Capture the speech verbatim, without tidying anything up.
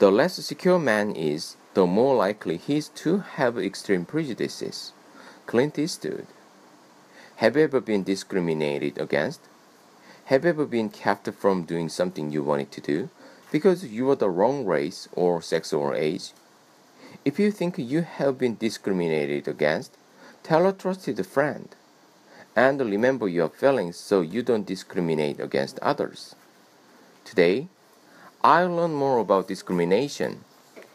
The less secure man is, the more likely he is to have extreme prejudices. Clint Eastwood. Have you ever been discriminated against? Have you ever been kept from doing something you wanted to do because you were the wrong race or sex or age? If you think you have been discriminated against, tell a trusted friend. And remember your feelings so you don't discriminate against others. Today, I'll learn more about discrimination